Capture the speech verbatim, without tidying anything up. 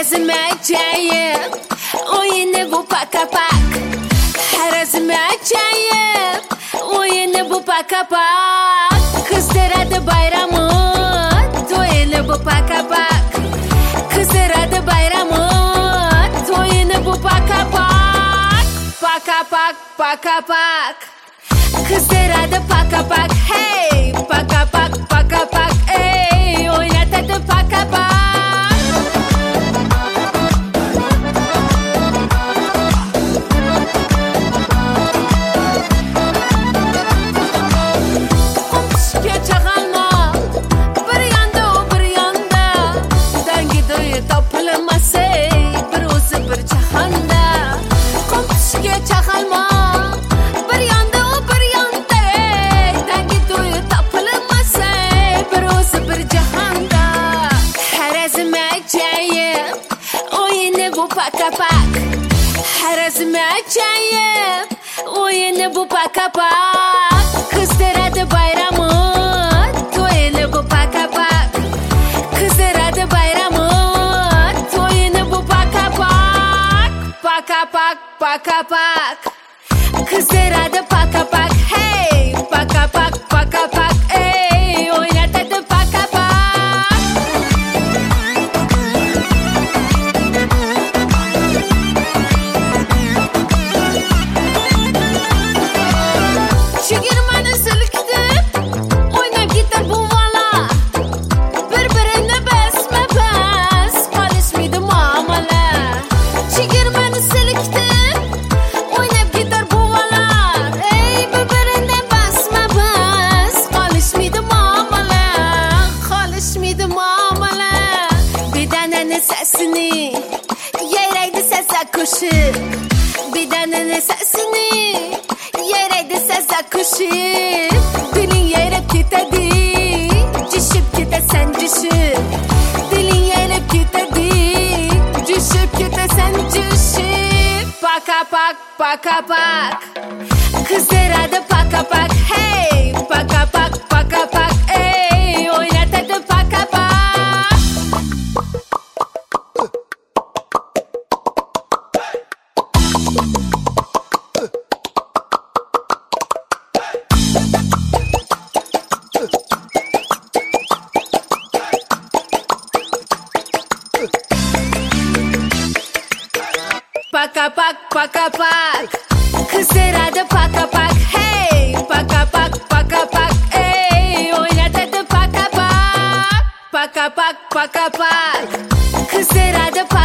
Herezime acayip oyunu bu paka pak. Herezime acayip oyunu bu paka pak. Kızlar adı bayramı toyunu bu paka pak. Kızlar adı bayramı toyunu bu paka pak. Paka pak paka pak. Kızlar adı paka pak. Hey paka pak paka pak. Hey oynat adı paka pak. Paka pak. Herezime acayip oyunu bu paka pak. Kızlar adı bayramı toyunu bu paka pak. Kızlar adı bayramı toyunu bu paka pak. Paka pak paka pak. Kızlar adı paka pak. Hey paka pak paka pak. Hey oynat adı paka pak. Çigirmeni silkdim, oynab gitar bu vala. Bir-birini besme bes, kalışmaydı muamele. Çigirmeni silkdim, oynab gitar bu vala. Ey bir-birini besme bes, kalışmaydı muamele. Kalışmaydı muamele. Bir denenin sesini, yereydi sese kuşu. Bir denenin sesini, yereydi sese kuşu. Dilin yerip gitedi, düşüp gide sen düşüp. Dilin yerip gitedi, düşüp gide sen düşüp. Paka pak paka pak. Kızlar adı paka pak. Hey paka pak paka pak. Hey oynat adı paka pak. Paka pak paka pak. Kızlar adı paka pak. Hey paka pak paka pak. Hey oynat adı paka pak. Paka pak paka pak. Kızlar adı paka.